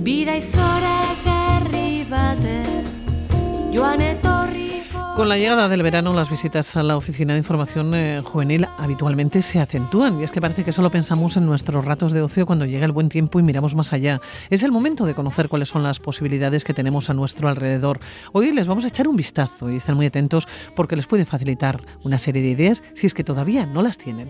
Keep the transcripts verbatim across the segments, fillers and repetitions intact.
Con la llegada del verano, las visitas a la Oficina de Información eh, Juvenil habitualmente se acentúan. Y es que parece que solo pensamos en nuestros ratos de ocio cuando llega el buen tiempo y miramos más allá. Es el momento de conocer cuáles son las posibilidades que tenemos a nuestro alrededor. Hoy les vamos a echar un vistazo y estén muy atentos porque les puede facilitar una serie de ideas si es que todavía no las tienen.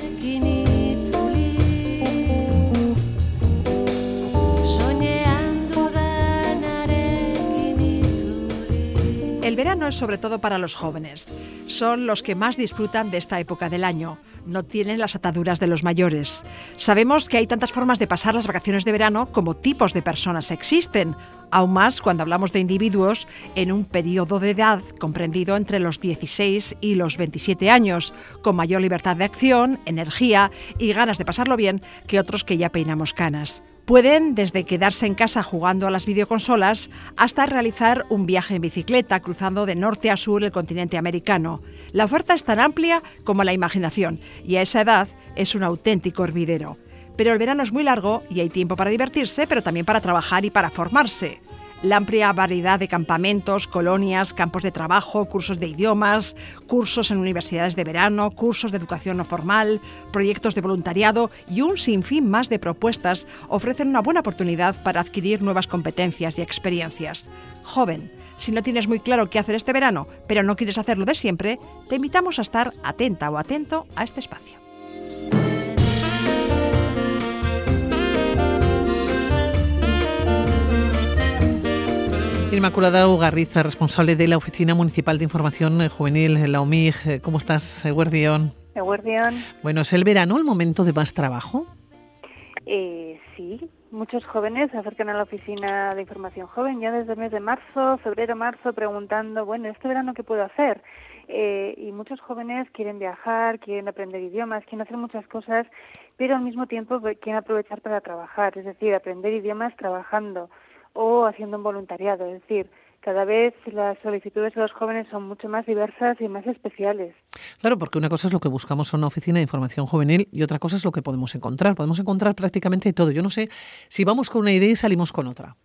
El verano es sobre todo para los jóvenes. Son los que más disfrutan de esta época del año. No tienen las ataduras de los mayores. Sabemos que hay tantas formas de pasar las vacaciones de verano como tipos de personas existen. Aún más cuando hablamos de individuos en un periodo de edad comprendido entre los dieciséis y los veintisiete años, con mayor libertad de acción, energía y ganas de pasarlo bien que otros que ya peinamos canas. Pueden desde quedarse en casa jugando a las videoconsolas hasta realizar un viaje en bicicleta cruzando de norte a sur el continente americano. La oferta es tan amplia como la imaginación y a esa edad es un auténtico hervidero. Pero el verano es muy largo y hay tiempo para divertirse, pero también para trabajar y para formarse. La amplia variedad de campamentos, colonias, campos de trabajo, cursos de idiomas, cursos en universidades de verano, cursos de educación no formal, proyectos de voluntariado y un sinfín más de propuestas ofrecen una buena oportunidad para adquirir nuevas competencias y experiencias. Joven, si no tienes muy claro qué hacer este verano, pero no quieres hacerlo de siempre, te invitamos a estar atenta o atento a este espacio. Inmaculada Ugarriza, responsable de la Oficina Municipal de Información Juvenil, la O M I G. ¿Cómo estás, Eguerdión? Eguerdión. Bueno, ¿es el verano el momento de más trabajo? Eh, sí, muchos jóvenes se acercan a la Oficina de Información Joven ya desde el mes de marzo, febrero, marzo, preguntando, bueno, ¿este verano qué puedo hacer? Eh, y muchos jóvenes quieren viajar, quieren aprender idiomas, quieren hacer muchas cosas, pero al mismo tiempo quieren aprovechar para trabajar, es decir, aprender idiomas trabajando o haciendo un voluntariado, es decir, cada vez las solicitudes de los jóvenes son mucho más diversas y más especiales. Claro, porque una cosa es lo que buscamos en una oficina de información juvenil y otra cosa es lo que podemos encontrar. Podemos encontrar prácticamente todo. Yo no sé si vamos con una idea y salimos con otra.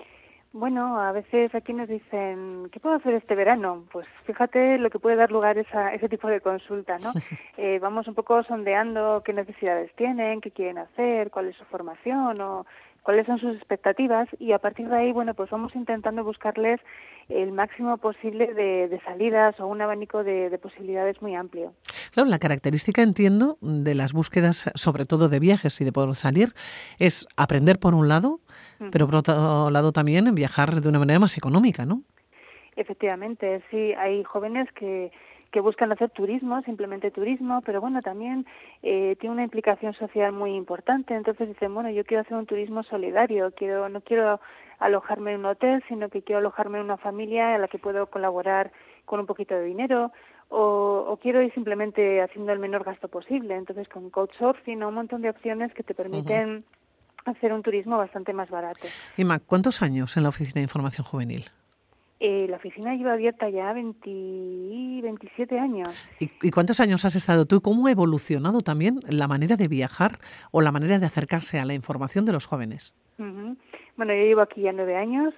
Bueno, a veces aquí nos dicen, ¿qué puedo hacer este verano? Pues fíjate lo que puede dar lugar a ese tipo de consulta, ¿no? eh, vamos un poco sondeando qué necesidades tienen, qué quieren hacer, cuál es su formación o cuáles son sus expectativas y a partir de ahí, bueno, pues vamos intentando buscarles el máximo posible de, de salidas o un abanico de, de posibilidades muy amplio. Claro, la característica, entiendo, de las búsquedas, sobre todo de viajes y de poder salir, es aprender por un lado, uh-huh. pero por otro lado también viajar de una manera más económica, ¿no? Efectivamente, sí, hay jóvenes que que buscan hacer turismo, simplemente turismo, pero bueno, también eh, tiene una implicación social muy importante. Entonces dicen, bueno, yo quiero hacer un turismo solidario, quiero no quiero alojarme en un hotel, sino que quiero alojarme en una familia en la que puedo colaborar con un poquito de dinero, o, o quiero ir simplemente haciendo el menor gasto posible. Entonces con Couchsurfing o un montón de opciones que te permiten uh-huh. hacer un turismo bastante más barato. Inma, ¿cuántos años en la Oficina de Información Juvenil? Eh, la oficina lleva abierta ya veinte, veintisiete años. ¿Y, ¿Y cuántos años has estado tú? ¿Cómo ha evolucionado también la manera de viajar o la manera de acercarse a la información de los jóvenes? Uh-huh. Bueno, yo llevo aquí ya nueve años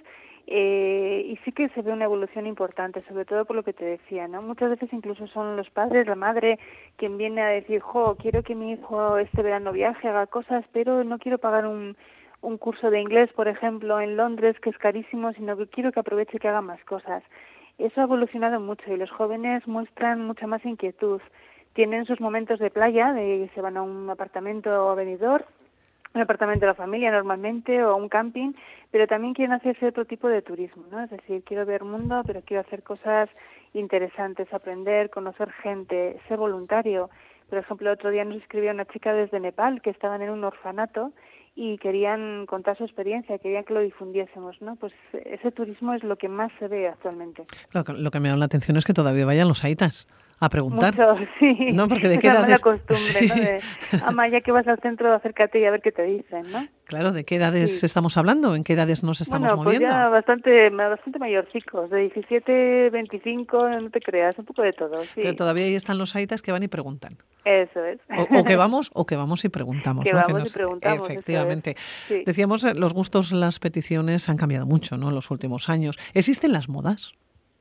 eh, y sí que se ve una evolución importante, sobre todo por lo que te decía, ¿no? Muchas veces incluso son los padres, la madre, quien viene a decir, jo, quiero que mi hijo este verano viaje, haga cosas, pero no quiero pagar un... un curso de inglés, por ejemplo, en Londres, que es carísimo, sino que quiero que aproveche y que haga más cosas. Eso ha evolucionado mucho y los jóvenes muestran mucha más inquietud. Tienen sus momentos de playa, de se van a un apartamento o avenidor, un apartamento de la familia normalmente, o a un camping, pero también quieren hacerse otro tipo de turismo, ¿no? Es decir, quiero ver mundo, pero quiero hacer cosas interesantes, aprender, conocer gente, ser voluntario. Por ejemplo, el otro día nos escribió una chica desde Nepal que estaban en un orfanato y querían contar su experiencia, querían que lo difundiésemos, ¿no? Pues ese turismo es lo que más se ve actualmente. Claro, lo que me llama la atención es que todavía vayan los aitas a preguntar. Mucho, sí. ¿No? Porque de qué Esa edades... mala costumbre, Sí. ¿no? De, ama, ya que vas al centro, acércate y a ver qué te dicen, ¿no? Claro, ¿de qué edades Sí. estamos hablando? ¿En qué edades nos estamos Bueno, pues moviendo? ya bastante, bastante mayorcicos, de diecisiete, veinticinco, no te creas, un poco de todo, sí. Pero todavía ahí están los aitas que van y preguntan. Eso es. O, o que vamos o que vamos y preguntamos, Que ¿no? vamos Que y preguntamos, eso es. efectivamente. Sí. Decíamos, eh, los gustos, las peticiones han cambiado mucho, ¿no? En los últimos años. ¿Existen las modas?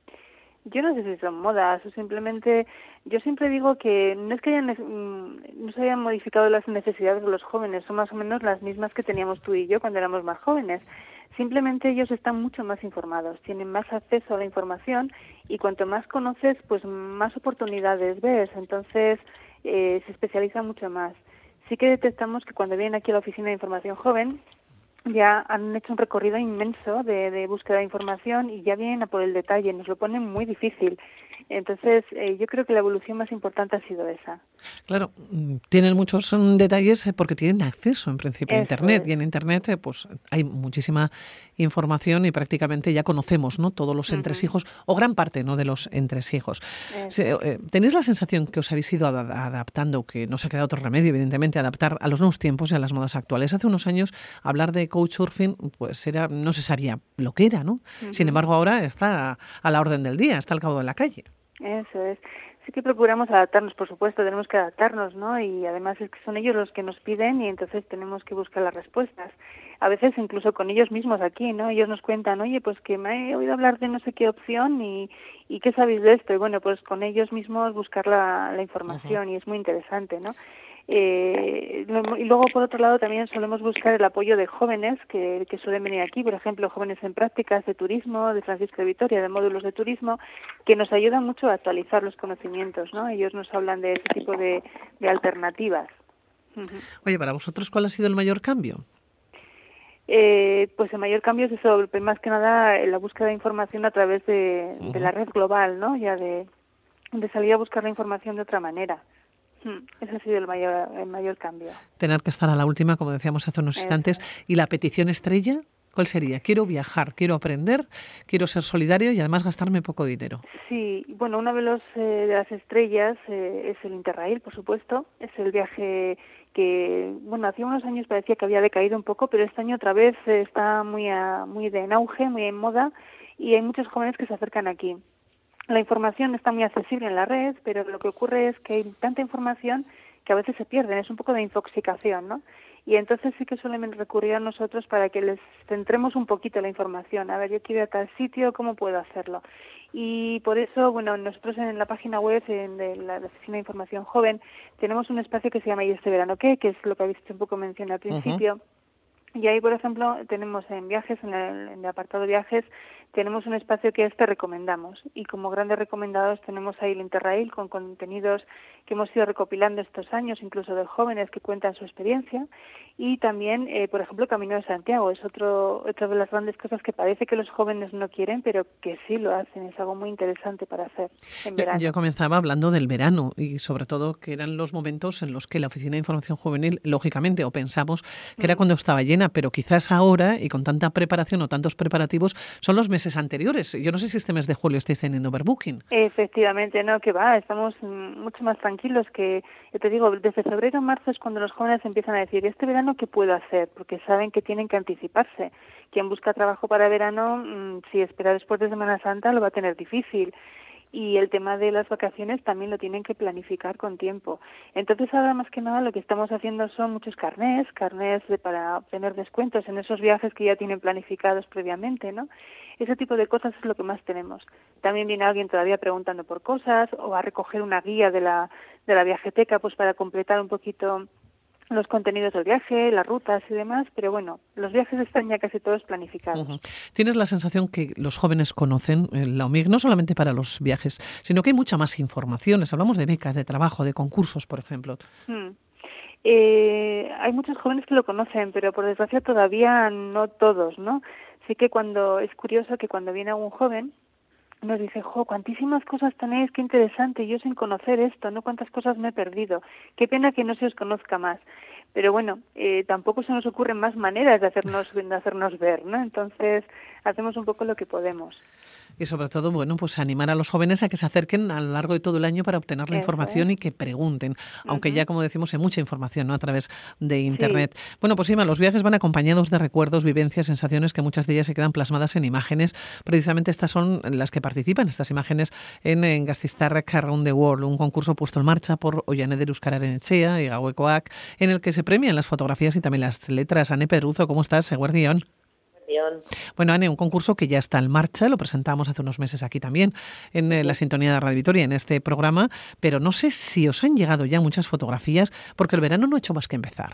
Yo no sé si son modas o simplemente, yo siempre digo que no es que hayan, no se hayan modificado las necesidades de los jóvenes, son más o menos las mismas que teníamos tú y yo cuando éramos más jóvenes. Simplemente ellos están mucho más informados, tienen más acceso a la información y cuanto más conoces, pues más oportunidades ves, entonces eh, se especializan mucho más. Sí que detectamos que cuando vienen aquí a la Oficina de Información Joven, ya han hecho un recorrido inmenso de, de búsqueda de información y ya vienen a por el detalle, nos lo ponen muy difícil. Entonces, eh, yo creo que la evolución más importante ha sido esa. Claro, tienen muchos um, detalles eh, porque tienen acceso en principio a Eso Internet es. y en Internet eh, pues hay muchísima información y prácticamente ya conocemos, ¿no? Todos los Ujú. entresijos o gran parte, ¿no? De los entresijos. Eso. Se- eh, ¿Tenéis la sensación que os habéis ido ad- adaptando, que no se ha quedado otro remedio, evidentemente, adaptar a los nuevos tiempos y a las modas actuales? Hace unos años hablar de couchsurfing pues era, no se sabía lo que era, ¿no? Sin Ujú. embargo, ahora está a, a la orden del día, está al cabo de la calle. Eso es. Sí que procuramos adaptarnos, por supuesto, tenemos que adaptarnos, ¿no? Y además es que son ellos los que nos piden y entonces tenemos que buscar las respuestas. A veces incluso con ellos mismos aquí, ¿no? Ellos nos cuentan, oye, pues que me he oído hablar de no sé qué opción y, y ¿qué sabéis de esto? Y bueno, pues con ellos mismos buscar la, la información y es muy interesante, ¿no? Eh, lo- y luego, por otro lado, también solemos buscar el apoyo de jóvenes que, que suelen venir aquí, por ejemplo, jóvenes en prácticas de turismo, de Francisco de Vitoria, de módulos de turismo, que nos ayudan mucho a actualizar los conocimientos, ¿no? Ellos nos hablan de ese tipo de, de alternativas. Ujú. Oye, para vosotros, ¿cuál ha sido el mayor cambio? Eh, pues el mayor cambio es eso, más que nada eh, la búsqueda de información a través de, de la red global, ¿no? Ya de, de salir a buscar la información de otra manera. Mm, Ese ha sido el mayor, el mayor cambio. Tener que estar a la última, como decíamos hace unos Eso instantes. es. ¿Y la petición estrella? ¿Cuál sería? Quiero viajar, quiero aprender, quiero ser solidario y además gastarme poco dinero. Sí, bueno, uno de los eh, de las estrellas eh, es el Interrail, por supuesto. Es el viaje que, bueno, hace unos años parecía que había decaído un poco, pero este año otra vez eh, está muy a, muy de en auge, muy en moda y hay muchos jóvenes que se acercan aquí. La información está muy accesible en la red, pero lo que ocurre es que hay tanta información que a veces se pierden, es un poco de intoxicación, ¿no? Y entonces sí que suelen recurrir a nosotros para que les centremos un poquito la información. A ver, yo quiero ir a tal sitio, ¿cómo puedo hacerlo? Y por eso, bueno, nosotros en la página web en de la, la Oficina de Información Joven tenemos un espacio que se llama ¿Y este verano qué?, que es lo que habéis hecho un poco mención al principio. Uh-huh. Y ahí, por ejemplo, tenemos en viajes, en el, en el apartado viajes, tenemos un espacio que es Te Recomendamos. Y como grandes recomendados tenemos ahí el Interrail con contenidos que hemos ido recopilando estos años, incluso de jóvenes que cuentan su experiencia. Y también, eh, por ejemplo, Camino de Santiago. Es otro, otra de las grandes cosas que parece que los jóvenes no quieren, pero que sí lo hacen. Es algo muy interesante para hacer en verano. Yo, yo comenzaba hablando del verano y sobre todo que eran los momentos en los que la Oficina de Información Juvenil, lógicamente, o pensamos que era cuando estaba llena, pero quizás ahora, y con tanta preparación o tantos preparativos, son los meses anteriores. Yo no sé si este mes de julio estáis teniendo overbooking. Efectivamente, no, que va, estamos mucho más tranquilos que, yo te digo, desde febrero a marzo es cuando los jóvenes empiezan a decir, este verano, ¿qué puedo hacer? Porque saben que tienen que anticiparse. Quien busca trabajo para verano, si espera después de Semana Santa, lo va a tener difícil. Y el tema de las vacaciones también lo tienen que planificar con tiempo. Entonces ahora más que nada lo que estamos haciendo son muchos carnés, carnés de, para obtener descuentos en esos viajes que ya tienen planificados previamente, ¿no? Ese tipo de cosas es lo que más tenemos. También viene alguien todavía preguntando por cosas o a recoger una guía de la, de la viajeteca pues para completar un poquito los contenidos del viaje, las rutas y demás, pero bueno, los viajes están ya casi todos planificados. Uh-huh. ¿Tienes la sensación que los jóvenes conocen la O M I C no solamente para los viajes, sino que hay mucha más información? Les hablamos de becas, de trabajo, de concursos, por ejemplo. Hmm. Eh, hay muchos jóvenes que lo conocen, pero por desgracia todavía no todos, ¿no? Así que cuando es curioso que cuando viene algún joven nos dice, jo, cuantísimas cosas tenéis, qué interesante, yo sin conocer esto, ¿no? Cuántas cosas me he perdido. Qué pena que no se os conozca más. Pero bueno, eh, tampoco se nos ocurren más maneras de hacernos, de hacernos ver, ¿no? Entonces, hacemos un poco lo que podemos. Y sobre todo, bueno, pues animar a los jóvenes a que se acerquen a lo largo de todo el año para obtener la Eso información es. y que pregunten, aunque Ujú. ya, como decimos, hay mucha información, ¿no?, a través de Sí. Internet. Bueno, pues Ima, los viajes van acompañados de recuerdos, vivencias, sensaciones que muchas de ellas se quedan plasmadas en imágenes. Precisamente estas son las que participan, estas imágenes, en, en Gaztistarrak Around the World, un concurso puesto en marcha por Oianeder Euskararen Etxea y Gauekoak, en el que se premian las fotografías y también las letras. Ane Pedruzo, ¿cómo estás? Eguerdión. Bueno, Ane, un concurso que ya está en marcha, lo presentamos hace unos meses aquí también en eh, la sintonía de Radio Vitoria, en este programa, pero no sé si os han llegado ya muchas fotografías, porque el verano no ha hecho más que empezar.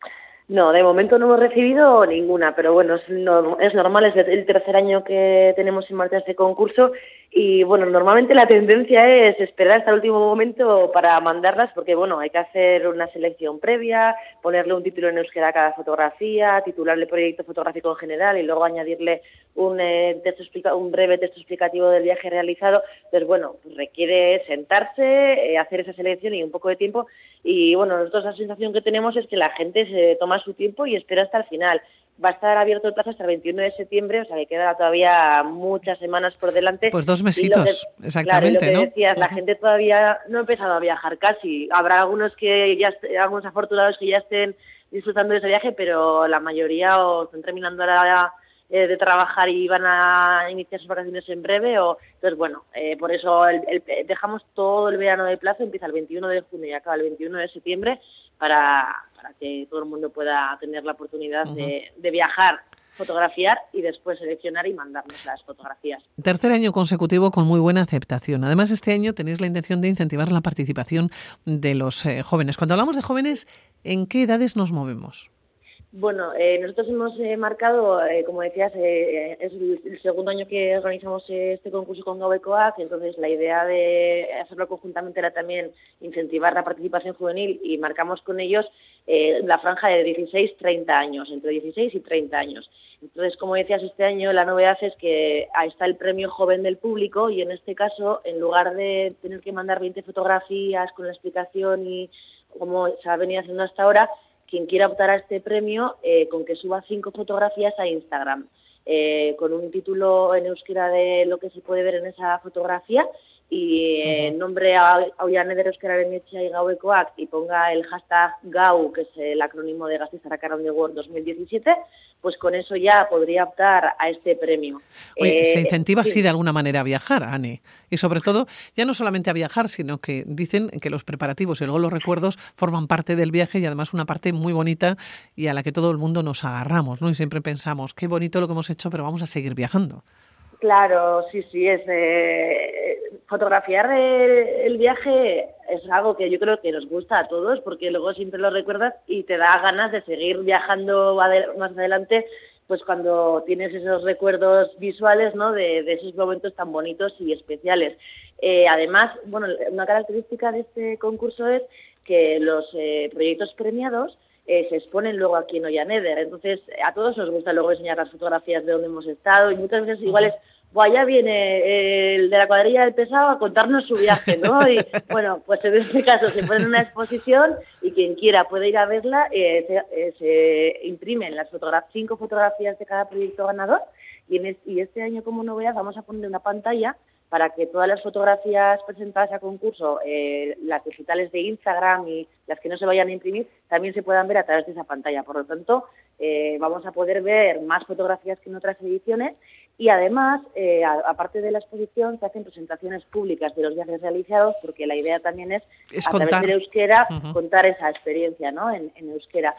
No, de momento no hemos recibido ninguna, pero bueno, es, no, es normal, es el tercer año que tenemos en marcha este concurso y bueno, normalmente la tendencia es esperar hasta el último momento para mandarlas porque bueno, hay que hacer una selección previa, ponerle un título en euskera a cada fotografía, titularle proyecto fotográfico en general y luego añadirle un, eh, texto explica- un breve texto explicativo del viaje realizado. Entonces bueno, pues requiere sentarse, eh, hacer esa selección y un poco de tiempo. Y bueno, nosotros la sensación que tenemos es que la gente se toma su tiempo y espera hasta el final. Va a estar abierto el plazo hasta el veintiuno de septiembre, o sea que queda todavía muchas semanas por delante. Pues dos Y lo mesitos, que, exactamente, claro, y lo que ¿no? decías, la Ujú. gente todavía no ha empezado a viajar casi. Habrá algunos que ya, est- algunos afortunados que ya estén disfrutando de ese viaje, pero la mayoría o están terminando ahora eh, de trabajar y van a iniciar sus vacaciones en breve. O entonces bueno, eh, por eso el, el- dejamos todo el verano de plazo, empieza el veintiuno de junio y acaba el veintiuno de septiembre para, para que todo el mundo pueda tener la oportunidad Ujú. de, de viajar, fotografiar y después seleccionar y mandarnos las fotografías. Tercer año consecutivo con muy buena aceptación. Además, este año tenéis la intención de incentivar la participación de los eh, jóvenes. Cuando hablamos de jóvenes, ¿en qué edades nos movemos? Bueno, eh, nosotros hemos eh, marcado, eh, como decías, eh, es el, el segundo año que organizamos eh, este concurso con Gauekoak, entonces la idea de hacerlo conjuntamente era también incentivar la participación juvenil y marcamos con ellos eh, la franja de dieciséis a treinta años, entre dieciséis y treinta años. Entonces, como decías, este año la novedad es que ahí está el premio joven del público y en este caso, en lugar de tener que mandar veinte fotografías con la explicación y como se ha venido haciendo hasta ahora, quien quiera optar a este premio, eh, con que suba cinco fotografías a Instagram, eh, con un título en euskera de lo que se puede ver en esa fotografía y eh, Ujú. nombre a Oianeder Euskararen Etxea y Gauekoak y ponga el hashtag GAU, que es el acrónimo de Gaztistarrak Around the World dos mil diecisiete, pues con eso ya podría optar a este premio. Oye, se Eh, incentiva sí. así de alguna manera a viajar, Ane. Y sobre todo, ya no solamente a viajar, sino que dicen que los preparativos y luego los recuerdos forman parte del viaje y además una parte muy bonita y a la que todo el mundo nos agarramos, ¿no? Y siempre pensamos, qué bonito lo que hemos hecho, pero vamos a seguir viajando. Claro, sí, sí, es eh, fotografiar el, el viaje es algo que yo creo que nos gusta a todos porque luego siempre lo recuerdas y te da ganas de seguir viajando ade- más adelante, pues cuando tienes esos recuerdos visuales, ¿no?, de, de esos momentos tan bonitos y especiales. Eh, además, bueno, una característica de este concurso es que los eh, proyectos premiados Eh, se exponen luego aquí en Oianeder. Entonces, a todos nos gusta luego enseñar las fotografías de donde hemos estado y muchas veces igual es, buah, ya viene el de la cuadrilla del pesado a contarnos su viaje, ¿no? Y bueno, pues en este caso se pone en una exposición y quien quiera puede ir a verla, eh, se, eh, se imprimen las fotogra- cinco fotografías de cada proyecto ganador y, en es, y este año como novedad vamos a poner una pantalla para que todas las fotografías presentadas a concurso, eh, las digitales de Instagram y las que no se vayan a imprimir, también se puedan ver a través de esa pantalla. Por lo tanto, eh, vamos a poder ver más fotografías que en otras ediciones y además, eh, a, aparte de la exposición, se hacen presentaciones públicas de los viajes realizados porque la idea también es, Es a contar. través del euskera, Ujú. contar esa experiencia, ¿no?, en, en euskera.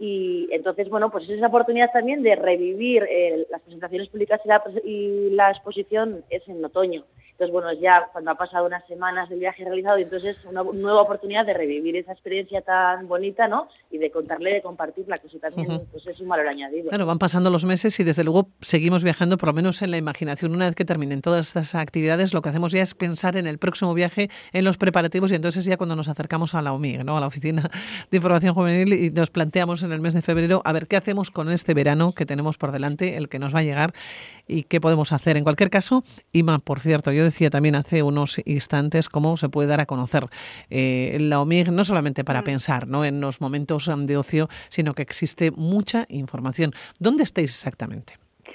Y entonces, bueno, pues es esa oportunidad también de revivir eh, las presentaciones públicas y la, y la exposición es en otoño. Entonces, bueno, ya cuando ha pasado unas semanas del viaje realizado, entonces es una nueva oportunidad de revivir esa experiencia tan bonita, ¿no?, y de contarle, de compartirla, que eso también Ujú. pues es un valor añadido. Claro, van pasando los meses y desde luego seguimos viajando, por lo menos en la imaginación. Una vez que terminen todas estas actividades, lo que hacemos ya es pensar en el próximo viaje, en los preparativos y entonces ya cuando nos acercamos a la O M I G, ¿no?, a la Oficina de Información Juvenil, y nos planteamos en el mes de febrero a ver qué hacemos con este verano que tenemos por delante, el que nos va a llegar y qué podemos hacer. En cualquier caso, Ima, por cierto, yo decía también hace unos instantes cómo se puede dar a conocer eh, la O M I G, no solamente para Mm. pensar, ¿no?, en los momentos um, de ocio, sino que existe mucha información. ¿Dónde estáis exactamente?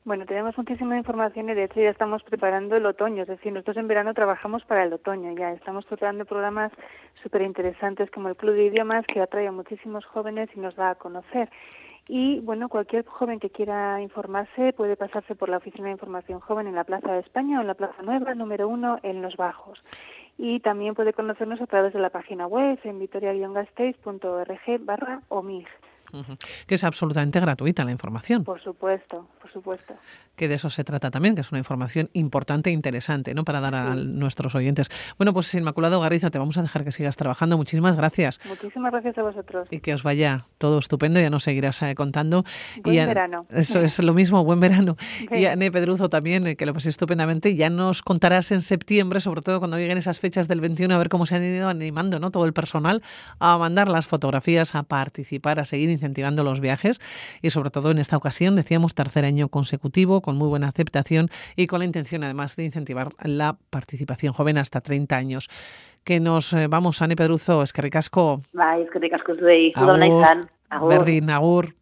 Bueno, tenemos muchísima información y de hecho ya estamos preparando el otoño, es decir, nosotros en verano trabajamos para el otoño ya, estamos preparando programas súper interesantes como el Club de Idiomas que atrae a muchísimos jóvenes y nos da a conocer. Y bueno, cualquier joven que quiera informarse puede pasarse por la Oficina de Información Joven en la Plaza de España o en la Plaza Nueva, número uno, en Los Bajos. Y también puede conocernos a través de la página web en vitoria guion gasteiz punto org barra omig. Uh-huh. Que es absolutamente gratuita la información. Por supuesto, por supuesto. Que de eso se trata también, que es una información importante e interesante, ¿no?, para dar a sí. nuestros oyentes. Bueno, pues Inmaculado Garriza, te vamos a dejar que sigas trabajando. Muchísimas gracias. Muchísimas gracias a vosotros. Y que os vaya todo estupendo, ya nos seguirás eh, contando. Buen y a, verano. Eso es lo mismo, buen verano. Sí. Y a Ane Pedruzo también, eh, que lo paséis estupendamente. Ya nos contarás en septiembre, sobre todo cuando lleguen esas fechas del veintiuno, a ver cómo se han ido animando, ¿no?, todo el personal a mandar las fotografías, a participar, a seguir incentivando los viajes y sobre todo en esta ocasión, decíamos, tercer año consecutivo con muy buena aceptación y con la intención además de incentivar la participación joven hasta treinta años. Que nos eh, vamos, Ane Pedruzo, eskerrik asko. Bai, eskerrik asko zuei. Agur, berdin, agur.